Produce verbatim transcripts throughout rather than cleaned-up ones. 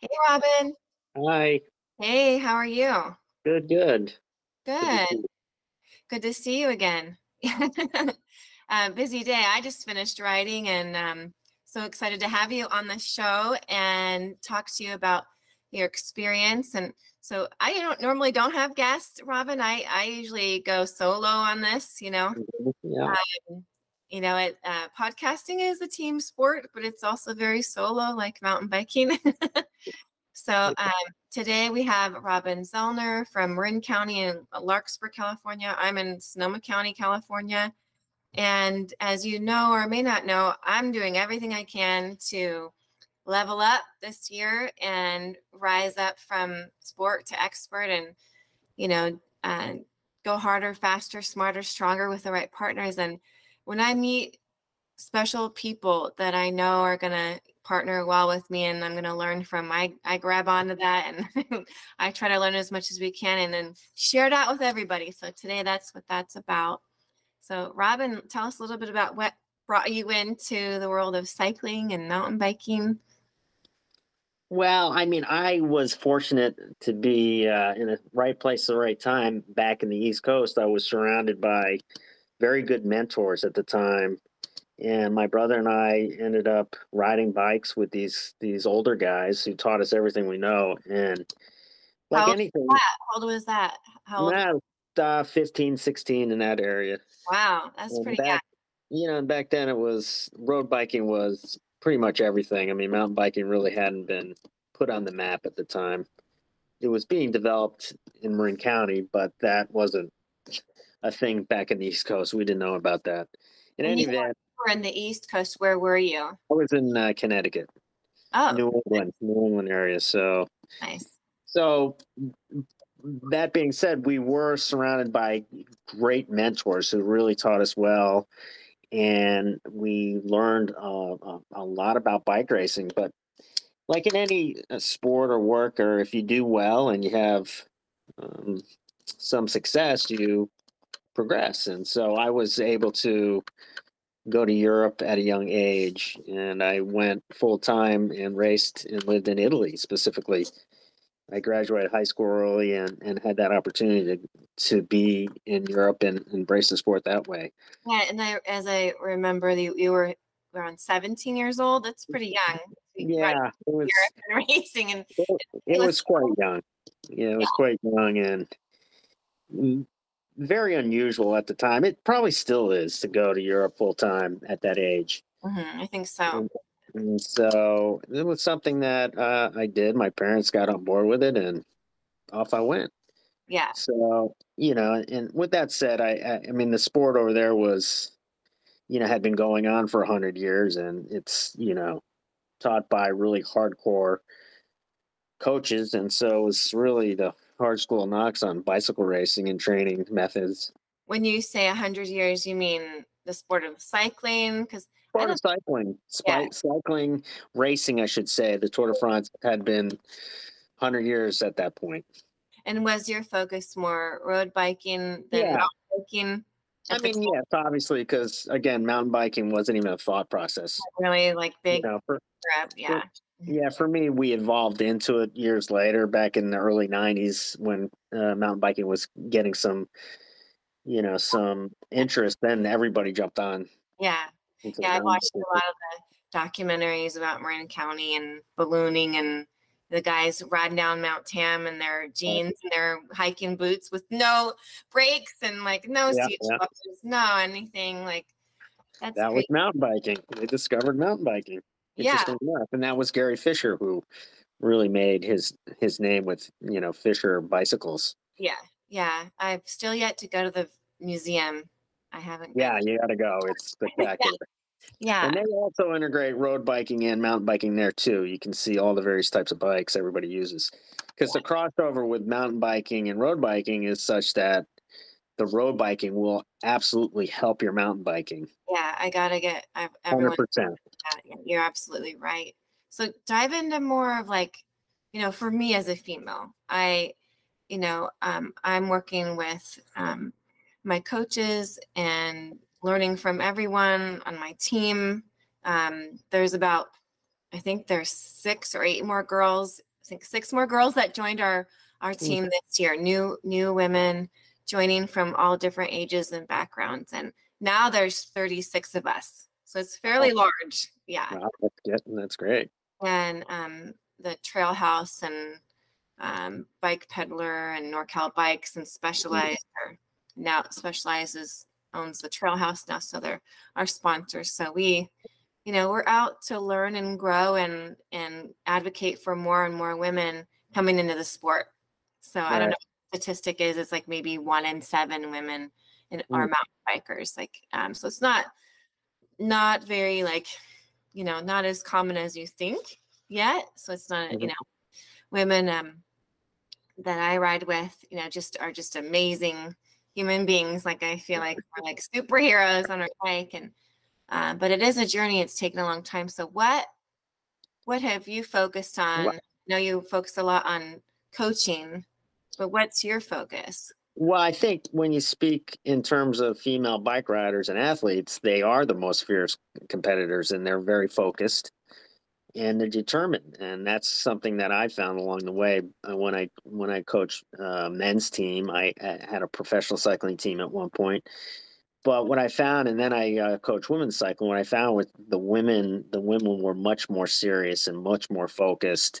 Hey, Robin. Hi. Hey, how are you? Good, good. Good to Good. see you. Good to see you again. Uh, busy day. I just finished writing and um, so excited to have you on the show and talk to you about your experience. And so I don't normally don't have guests, Robin. I, I usually go solo on this, you know. Mhm. Yeah. Um, you know, it uh, podcasting is a team sport, but it's also very solo, like mountain biking. So um, today we have Robin Zellner from Marin County in Larkspur, California. I'm in Sonoma County, California. And as you know or may not know, I'm doing everything I can to level up this year and rise up from sport to expert and, you know, uh, go harder, faster, smarter, stronger with the right partners. And when I meet special people that I know are going to partner well with me and I'm going to learn from. I, I grab onto that and I try to learn as much as we can and then share that with everybody. So today that's what that's about. So Robin, tell us a little bit about what brought you into the world of cycling and mountain biking. Well, I mean, I was fortunate to be uh, in the right place at the right time back in the East Coast. I was surrounded by very good mentors at the time. And my brother and I ended up riding bikes with these these older guys who taught us everything we know. And How like old was anything, that? How old was that? How old? nah, uh, fifteen, sixteen in that area. Wow, that's And pretty young. back, you know, and back then it was road biking was pretty much everything. I mean, mountain biking really hadn't been put on the map at the time. It was being developed in Marin County, but that wasn't a thing back in the East Coast. We didn't know about that. In When any you event, were in the East Coast, where were you? I was in uh, Connecticut, Oh, New England, New England area. So, nice. so that being said, we were surrounded by great mentors who really taught us well, and we learned uh, a, a lot about bike racing. But like in any uh, sport or work, or if you do well and you have um, some success, you progress. And so I was able to go to Europe at a young age, and I went full time and raced and lived in Italy specifically. I graduated high school early and, and had that opportunity to, to be in Europe and embrace the sport that way. Yeah, and I, as I remember, you, you were around seventeen years old. That's pretty young to be riding Yeah, it was Europe and racing. And it, it it was, was quite young. Yeah, it yeah, was quite young and mm, very unusual at the time. It probably still is to go to Europe full time at that age. mhm, I think so. And, and so it was something that uh, I did. My parents got on board with it, and off I went. Yeah, So you know, and with that said, I I, I mean the sport over there was you know had been going on for a hundred years, and it's you know taught by really hardcore coaches, and so it's really the hard school knocks on bicycle racing and training methods. when you say a hundred years, you mean the sport of cycling? Because I Sport of don't. cycling, Yeah. Spy, cycling racing, I should say. The Tour de France had been one hundred years at that point. And was your focus more road biking than Yeah, mountain biking I at the mean, time? yes, obviously, because again, mountain biking wasn't even a thought process. Really like You big know, for, trip? for Yeah. yeah, for me, we evolved into it years later, back in the early nineties when uh, mountain biking was getting some, you know, some interest. Then everybody jumped on Yeah. into the Yeah, I've mountain watched a biking. lot of the documentaries about Marin County and ballooning and the guys riding down Mount Tam in their jeans and their hiking boots with no brakes and like no Yeah, seat yeah, swappers, no anything. Like that's that was crazy. mountain biking. They discovered mountain biking. Yeah, Interesting enough, and that was Gary Fisher who really made his his name with you know Fisher bicycles. yeah, yeah. I've still yet to go to the museum. I haven't been. Yeah, you got to go. It's Yeah, spectacular. yeah, And they also integrate road biking and mountain biking there too. You can see all the various types of bikes everybody uses. Because the crossover with mountain biking and road biking is such that the road biking will absolutely help your mountain biking. yeah. I gotta get. I've, everyone. one hundred percent. Uh, yeah, you're absolutely right. So dive into more of like, you know, for me as a female, I, you know, um, I'm working with um, my coaches and learning from everyone on my team. Um, there's about, I think there's six or eight more girls think six more girls that joined our our team mm-hmm. this year. New new women joining from all different ages and backgrounds, and now there's thirty-six of us, so it's fairly oh. large. Yeah, wow, that's good. That's great. And um, the Trail House and um, Bike Peddler and NorCal Bikes and Specialized mm-hmm. are now Specializes owns the Trail House now, so they're our sponsors. So we, you know, we're out to learn and grow and and advocate for more and more women coming into the sport. So right. I don't know what the statistic is. It's like maybe one in seven women in, mm. are mountain bikers. Like, um, so it's not not very like, you know, not as common as you think yet. So it's not, mm-hmm. you know, women um, that I ride with, you know, just are just amazing human beings. Like I feel like we're like superheroes on our bike, and uh, but it is a journey. It's taken a long time. So what what have you focused on? What? I know you focus a lot on coaching, but what's your focus? Well, I think when you speak in terms of female bike riders and athletes, they are the most fierce competitors, and they're very focused and they're determined. And that's something that I found along the way. Uh, when I when I coached uh, men's team, I, I had a professional cycling team at one point. But what I found, and then I uh, coached women's cycling, what I found with the women, the women were much more serious and much more focused.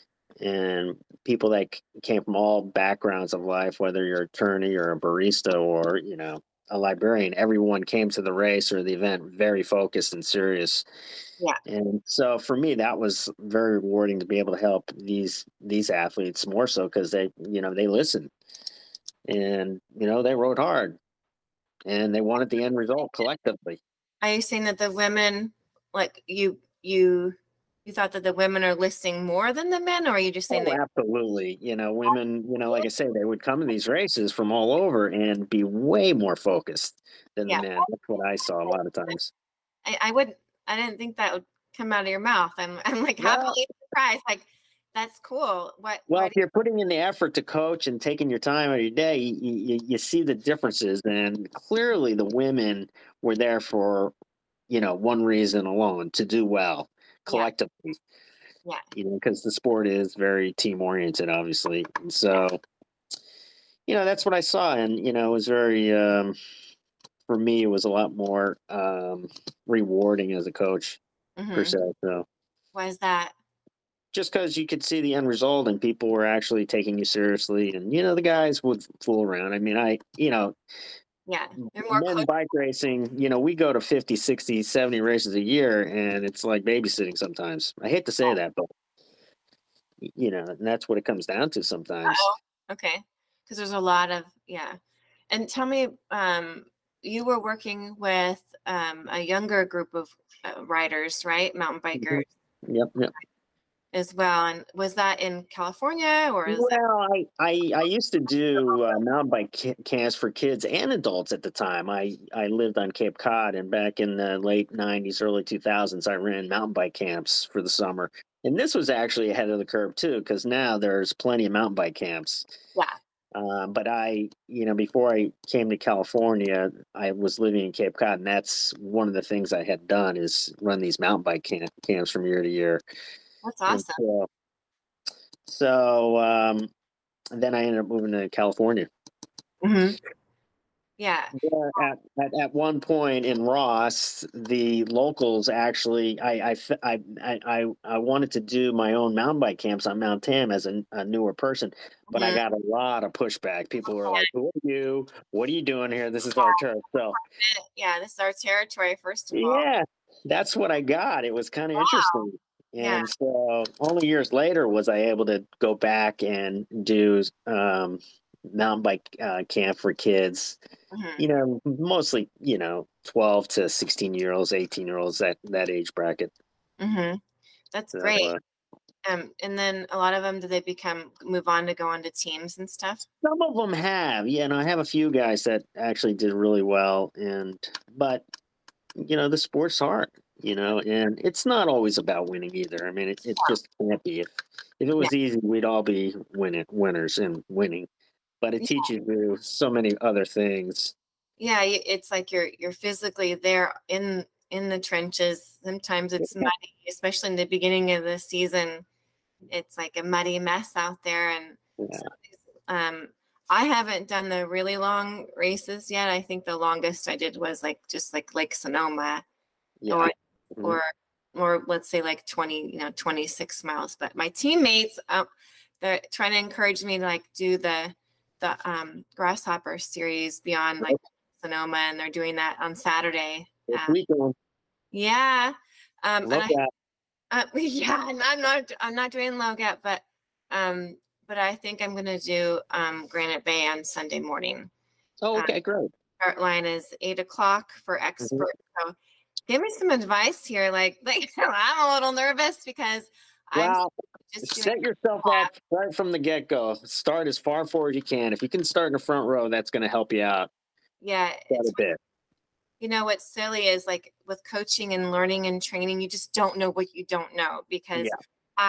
And people that came from all backgrounds of life, whether you're an attorney or a barista or, you know, a librarian, everyone came to the race or the event very focused and serious. Yeah. And so for me, that was very rewarding to be able to help these these athletes more so because they, you know, they listened and, you know, they rode hard and they wanted the end result collectively. Are you saying that the women, like you, you, you thought that the women are listening more than the men, or are you just saying oh, that? Absolutely. You know, women, you know, like I say, they would come to these races from all over and be way more focused than yeah. the men. That's what I saw a lot of times. I, I would, I didn't think that would come out of your mouth. I'm, I'm like happily well, surprised. Like, that's cool. What? Well, if you- you're putting in the effort to coach and taking your time out of your day, you, you, you see the differences. And clearly the women were there for, you know, one reason alone, to do well collectively. Yeah. Yeah. You know, because the sport is very team oriented, obviously. And so, you know, that's what I saw. And, you know, it was very, um, for me, it was a lot more um, rewarding as a coach, mm-hmm. per se. So, why is that? Just because you could see the end result and people were actually taking you seriously. And, you know, the guys would fool around. I mean, I, you know, yeah, more men bike racing, you know, we go to fifty, sixty, seventy races a year and it's like babysitting sometimes. I hate to say that, but, you know, and that's what it comes down to sometimes. Oh, okay. Because there's a lot of, yeah. And tell me, um, you were working with um, a younger group of uh, riders, right? Mountain bikers. Mm-hmm. Yep, yep. As well. And was that in California or is well that- I, I I used to do uh, mountain bike camps for kids and adults at the time. I I lived on Cape Cod, and back in the late nineties, early two thousands, I ran mountain bike camps for the summer. And this was actually ahead of the curve too, because now there's plenty of mountain bike camps. Yeah. Uh, but I, you know, before I came to California, I was living in Cape Cod, and that's one of the things I had done is run these mountain bike camp, camps from year to year. That's awesome. So, so um, then I ended up moving to California. Mm-hmm. Yeah. yeah at, at, at one point in Ross, the locals actually, I, I, I, I, I wanted to do my own mountain bike camps on Mount Tam as a, a newer person, but mm-hmm. I got a lot of pushback. People were like, "Who are you? What are you doing here? This is our turf." So, yeah, this is our territory. First of all, yeah, that's what I got. It was kind of wow. interesting. And yeah. so only years later was I able to go back and do um, mountain bike uh, camp for kids, mm-hmm. you know, mostly, you know, twelve to sixteen year olds, eighteen year olds, that, that age bracket. Mm-hmm. That's so, great. Uh, um, and then a lot of them, do they become, move on to go on to teams and stuff? Some of them have, yeah. And I have a few guys that actually did really well. And, but, you know, the sport's hard. You know, and it's not always about winning either. I mean, it, it just can't be. If, if it was yeah. easy, we'd all be winning, winners and winning. But it yeah. teaches you so many other things. Yeah, it's like you're you're physically there in in the trenches. Sometimes it's yeah. muddy, especially in the beginning of the season. it's like a muddy mess out there. And Yeah. so, um, I haven't done the really long races yet. I think the longest I did was like just like Lake Sonoma, Yeah. or Mhm. or or let's say like twenty, you know, twenty-six miles. But my teammates, um, they're trying to encourage me to like do the the um, Grasshopper series beyond like Sonoma, and they're doing that on Saturday. This Uh, weekend. yeah, um, and Love I that. uh, yeah, and I'm not I'm not doing Logat, but um, but I think I'm gonna do um, Granite Bay on Sunday morning. Oh, Uh, okay, great. start line is eight o'clock for Mhm. expert. So give me some advice here. Like, like I'm a little nervous because I'm Well, just doing set yourself up right from the get-go. Start as far forward as you can. If you can start in the front row, that's going to help you out yeah. quite It's a bit. you know what's silly is like with coaching and learning and training, you just don't know what you don't know. Because Yeah.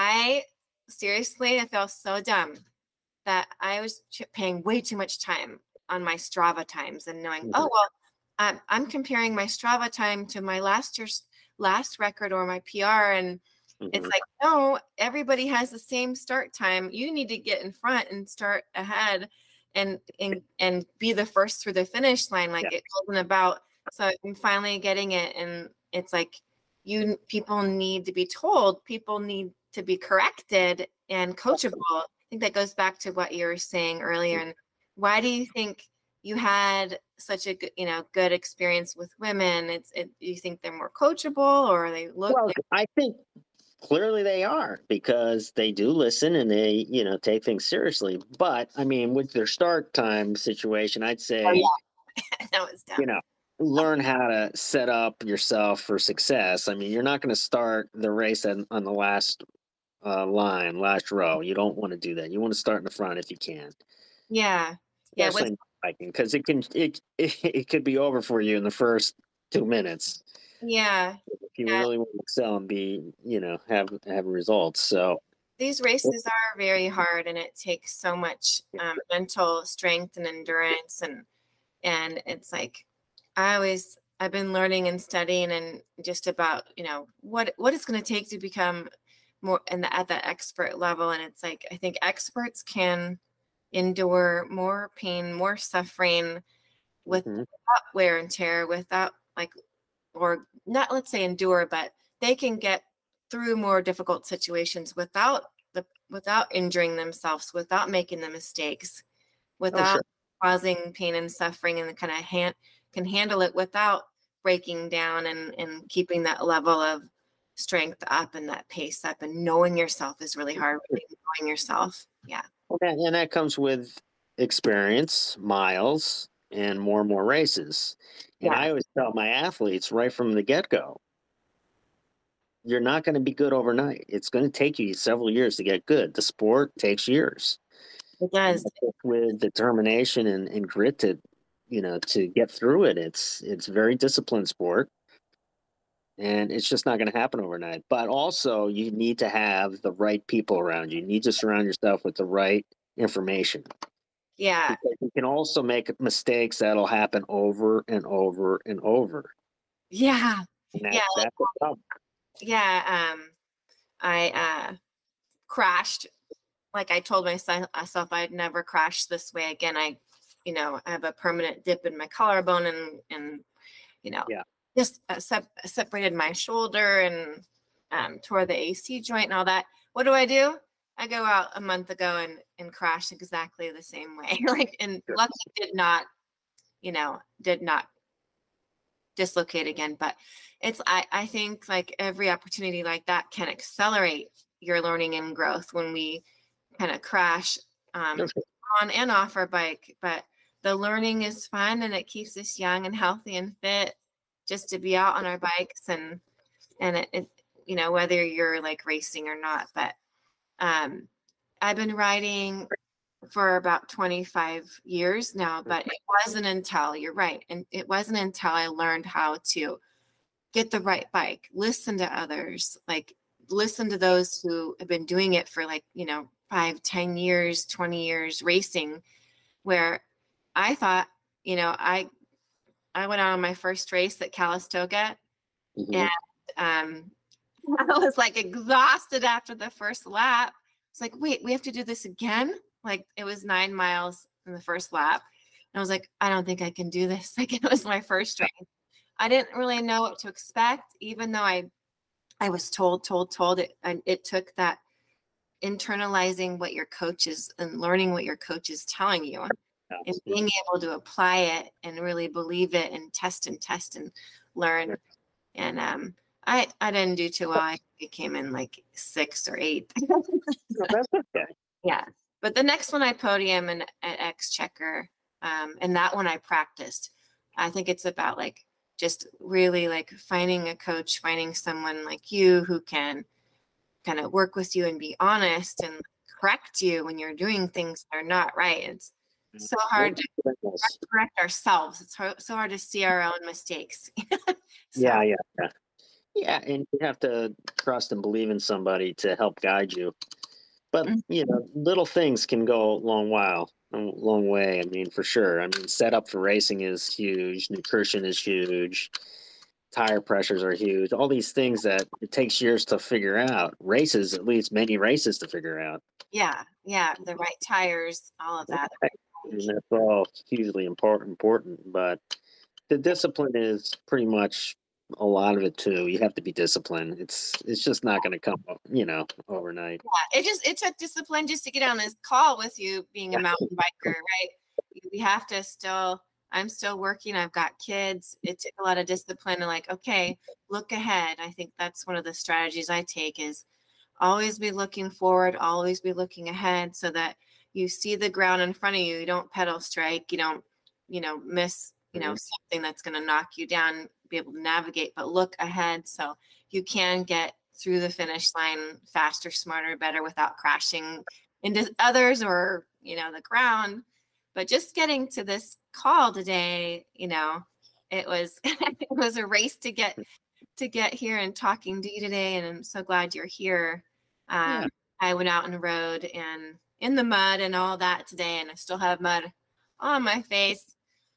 I seriously, I feel so dumb that I was ch- paying way too much time on my Strava times and knowing, Mhm. oh, well, I'm, I'm comparing my Strava time to my last year's last record or my P R. And it's Mhm. like, no, everybody has the same start time. You need to get in front and start ahead and, and, and be the first through the finish line. Like Yeah. it wasn't about, so I'm finally getting it. And it's like, you, people need to be told, people need to be corrected and coachable. I think that goes back to what you were saying earlier. And why do you think you had such a good, you know, good experience with women? It's, it, do you think they're more coachable, or they look Well, like, I think clearly they are, because they do listen and they, you know, take things seriously. But I mean, with their start time situation, I'd oh say, yeah, that was dumb. you know, learn how to set up yourself for success. I mean, you're not going to start the race on, on the last uh, line, last row. You don't want to do that. You want to start in the front if you can, Yeah. Yeah. especially What's, in biking, because it can it, it it could be over for you in the first two minutes yeah. if you Yeah. really want to excel and be, you know, have have results. So These races are very hard, and it takes so much um, mental strength and endurance. And, and it's like, I always, I've been learning and studying and just about, you know, what, what it's going to take to become more and at that expert level. And it's like, I think experts can endure more pain, more suffering with, mhm. without wear and tear, without like, or not, let's say endure, but they can get through more difficult situations without the, without injuring themselves, without making the mistakes, Oh, without sure. causing pain and suffering, and kind of hand, can handle it without breaking down, and, and keeping that level of strength up and that pace up, and knowing yourself is really hard. Really knowing yourself. Yeah. Well, that, and that comes with experience, miles, and more and more races. And Yeah. I always tell my athletes right from the get go, you're not going to be good overnight. It's going to take you several years to get good. The sport takes years. It And does. that's with determination and, and grit to, you know, to get through it. It's it's very disciplined sport, and it's just not going to happen overnight. But also, you need to have the right people around you. You need to surround yourself with the right information, Yeah. because you can also make mistakes that'll happen over and over and over. Yeah. And that, Yeah. Like, that's the problem. yeah. Um, I uh, crashed. Like I told myself I'd never crash this way again. I, you know, I have a permanent dip in my collarbone, and, and, you know, Yeah. just uh, sep- separated my shoulder, and um, tore the A C joint and all that. What do I do? I go out a month ago and, and crash exactly the same way. Like, and Sure. luckily did not, you know, did not dislocate again. But it's, I, I think like every opportunity like that can accelerate your learning and growth when we kind of crash um, Okay. on and off our bike. But the learning is fun, and it keeps us young and healthy and fit just to be out on our bikes. And, and it, it you know, whether you're like racing or not. But um, I've been riding for about twenty-five years now, but it wasn't until, you're right, and it wasn't until I learned how to get the right bike, listen to others, like listen to those who have been doing it for like, you know, five, ten years, twenty years racing, where I thought, you know, I I went out on my first race at Calistoga, Mhm. and um, I was like exhausted after the first lap. It's like, wait, we have to do this again? Like it was nine miles in the first lap. And I was like, I don't think I can do this. Like it was my first race. I didn't really know what to expect, even though I I was told, told, told it. And it took that internalizing what your coach is and learning what your coach is telling you and being able to apply it and really believe it and test and test and learn. And um, I, I didn't do too well. I came in like sixth or eighth. That's okay. Yeah. But the next one I podium and at Exchequer, um, and that one I practiced. I think it's about like just really like finding a coach, finding someone like you who can kind of work with you and be honest and correct you when you're doing things that are not right. It's so hard to correct ourselves. It's hard, so hard to see our own mistakes. So, yeah, yeah, yeah. Yeah, and you have to trust and believe in somebody to help guide you. But, you know, little things can go a long while, a long way. I mean, for sure. I mean, setup for racing is huge. Nutrition is huge. Tire pressures are huge. All these things that it takes years to figure out. Races, at least many races to figure out. Yeah, yeah. The right tires, all of that. And that's all hugely important, important. But the discipline is pretty much a lot of it too. You have to be disciplined. It's it's just not going to come, you know, overnight. Yeah, it just it took discipline just to get on this call with you, being a mountain biker, right? We have to still. I'm still working. I've got kids. It took a lot of discipline. And like, okay, look ahead. I think that's one of the strategies I take is always be looking forward, always be looking ahead, so that you see the ground in front of you. You don't pedal strike. You don't, you know, miss, you know, mm-hmm. something that's going to knock you down. Be able to navigate, but look ahead so you can get through the finish line faster, smarter, better without crashing into others or, you know, the ground. But just getting to this call today, you know, it was it was a race to get to get here and talking to you today, and I'm so glad you're here. Um, yeah. I went out and rode and in the mud and all that today, and I still have mud on my face.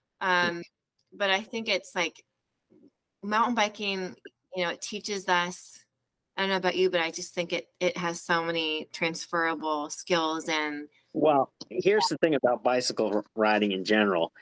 Um, but I think it's like mountain biking, you know, it teaches us, I don't know about you, but I just think it it has so many transferable skills. And well, here's the thing about bicycle riding in general,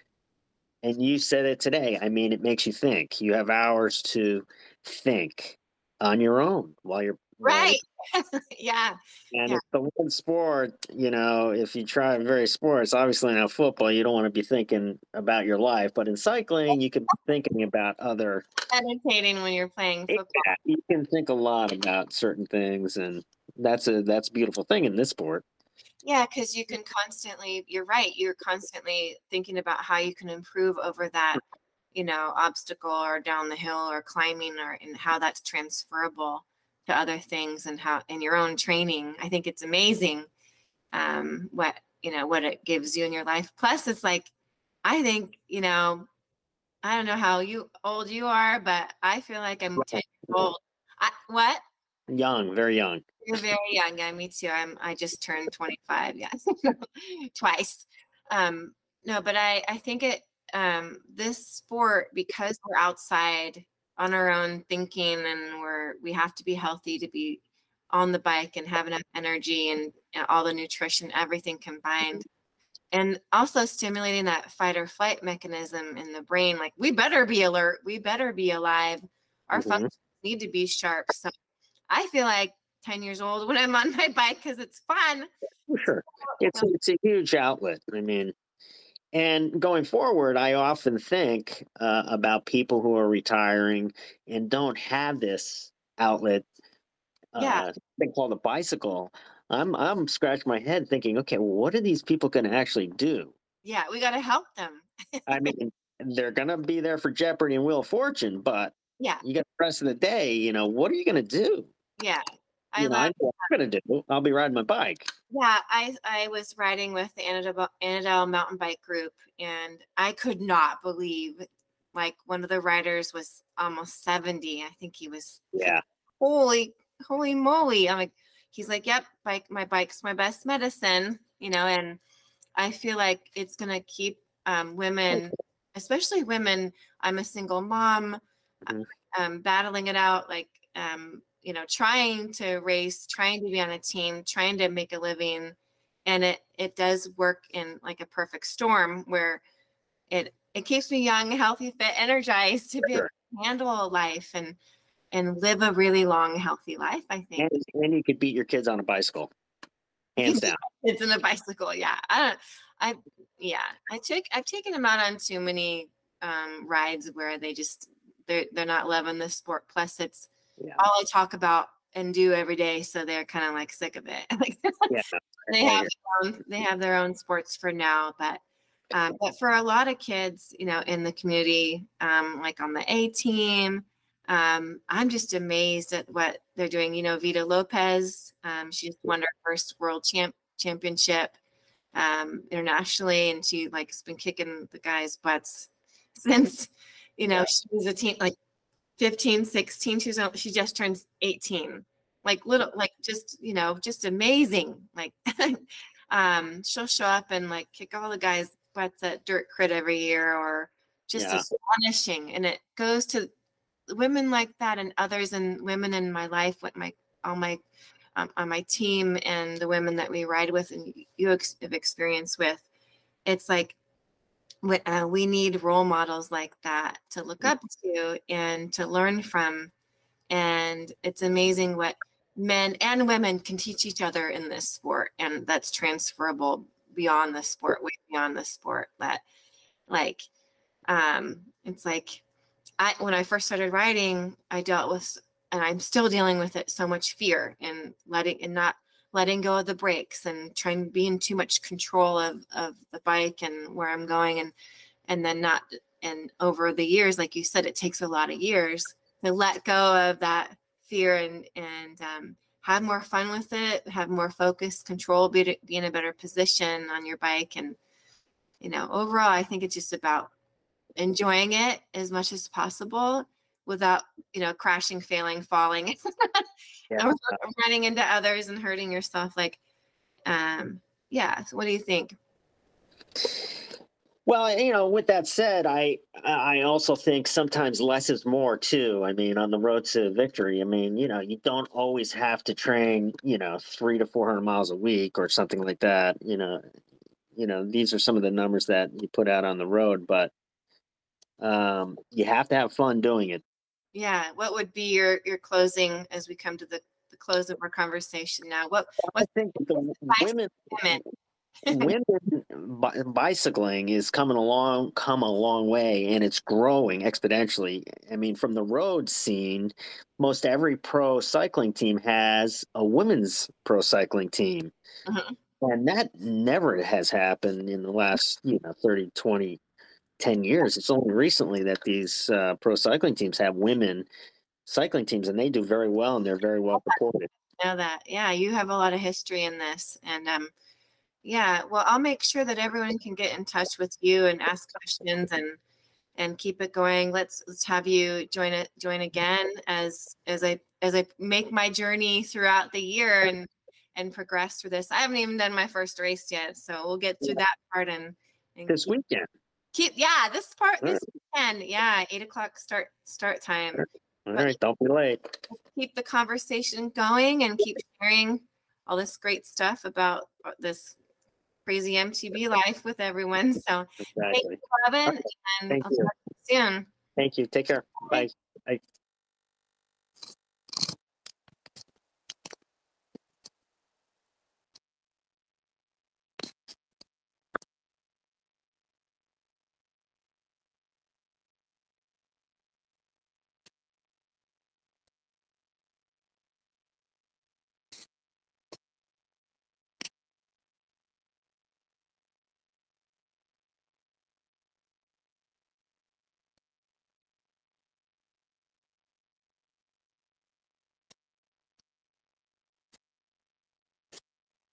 and you said it today. I mean, it makes you think. You have hours to think on your own while you're right. Yeah. And yeah. it's the one sport, you know, if you try various sports, obviously in football, you don't want to be thinking about your life, but in cycling, you could be thinking about other. Meditating when you're playing football. Yeah, you can think a lot about certain things, and that's a that's a beautiful thing in this sport. Yeah, because you can constantly, you're right, you're constantly thinking about how you can improve over that, you know, obstacle or down the hill or climbing, or and how that's transferable to other things and how in your own training. I think it's amazing um, what, you know, what it gives you in your life. Plus it's like, I think, you know, I don't know how you old you are, but I feel like I'm ten years old. I, what? Young, very young. You're very young. Yeah, me too. I'm, I just turned twenty-five. Yes. Twice. Um, no, but I, I think it, um, this sport, because we're outside on our own thinking, and we're, we have to be healthy to be on the bike and have enough energy and, and all the nutrition, everything combined. And also stimulating that fight or flight mechanism in the brain. Like, we better be alert. We better be alive. Our mm-hmm. functions need to be sharp. So I feel like ten years old when I'm on my bike because it's fun. Sure. It's, it's a huge outlet. I mean, and going forward, I often think uh, about people who are retiring and don't have this outlet. Uh, yeah. They call the bicycle. I'm I'm scratching my head thinking, okay, well, what are these people going to actually do? Yeah, we got to help them. I mean, they're going to be there for Jeopardy and Wheel of Fortune, but yeah, you got the rest of the day. You know, what are you going to do? Yeah, I you know, love. I know what I'm going to do. I'll be riding my bike. Yeah, I I was riding with the Annadel, Annadel mountain bike group, and I could not believe, like, one of the riders was almost seventy. I think he was. Yeah. Holy, holy moly! I'm like, he's like, yep, bike, my bike's my best medicine, you know, and I feel like it's gonna keep um, women, especially women. I'm a single mom, mm-hmm. um, battling it out, like, um, you know, trying to race, trying to be on a team, trying to make a living. And it, it does work in like a perfect storm where it, it keeps me young, healthy, fit, energized to be able to handle life and, and live a really long, healthy life, I think. And, and you could beat your kids on a bicycle. Hands down. It's in a bicycle. Yeah. I don't, I, yeah, I took, I've taken them out on too many um, rides where they just, they're, they're not loving the sport. Plus it's yeah. all I talk about and do every day. So they're kind of like sick of it. yeah. They have, their own, they have their own sports for now, but, um, but for a lot of kids, you know, in the community, um, like on the A team, Um, I'm just amazed at what they're doing. You know, Vita Lopez, um, she just won her first world champ championship um, internationally, and she like has been kicking the guys' butts since, you know, she was a teen, like fifteen, sixteen. She's she just turned eighteen. Like little, like just you know, just amazing. Like, um, she'll show up and like kick all the guys' butts at Dirt Crit every year, or just yeah. astonishing. And it goes to women like that and others and women in my life, with my all my um, on my team and the women that we ride with and you ex- have experience with. It's like what uh, we need role models like that to look up to and to learn from. And it's amazing what men and women can teach each other in this sport, and that's transferable beyond the sport, way beyond the sport. That like um it's like I, when I first started riding, I dealt with, and I'm still dealing with it, so much fear and letting and not letting go of the brakes and trying to be in too much control of, of the bike and where I'm going. And, and then not, and over the years, like you said, it takes a lot of years to let go of that fear and, and um, have more fun with it, have more focus, control, be, be in a better position on your bike. And, you know, overall, I think it's just about enjoying it as much as possible without, you know, crashing, failing, falling, yeah. or running into others and hurting yourself. Like, um, yeah. So what do you think? Well, you know, with that said, I I also think sometimes less is more too. I mean, on the road to victory, I mean, you know, you don't always have to train, you know, three to four hundred miles a week or something like that. You know, you know, these are some of the numbers that you put out on the road, but um, you have to have fun doing it. Yeah. What would be your your closing as we come to the, the close of our conversation now? What what I think the women. women women bi- bicycling is coming along come a long way, and it's growing exponentially. I mean, from the road scene, most every pro cycling team has a women's pro cycling team. Mm-hmm. And that never has happened in the last, you know, thirty, twenty, ten years. It's only recently that these uh, pro cycling teams have women cycling teams, and they do very well, and they're very well supported. I know that. Yeah, you have a lot of history in this, and um yeah, well, I'll make sure that everyone can get in touch with you and ask questions and and keep it going. Let's let's have you join it join again as as I as I make my journey throughout the year and and progress through this. I haven't even done my first race yet, so we'll get through that part and, and this keep, weekend. Keep yeah, this part All this right. weekend. Yeah, eight o'clock start start time. All right, don't be late. Keep the conversation going and keep sharing all this great stuff about this crazy M T B life with everyone. So exactly. Thank you, Robin, okay. and Thank I'll you. talk to you soon. Thank you. Take care. Bye. Bye.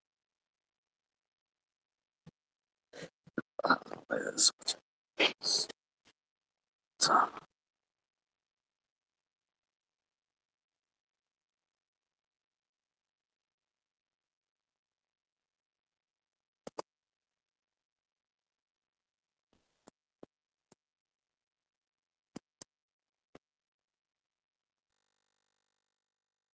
Oh,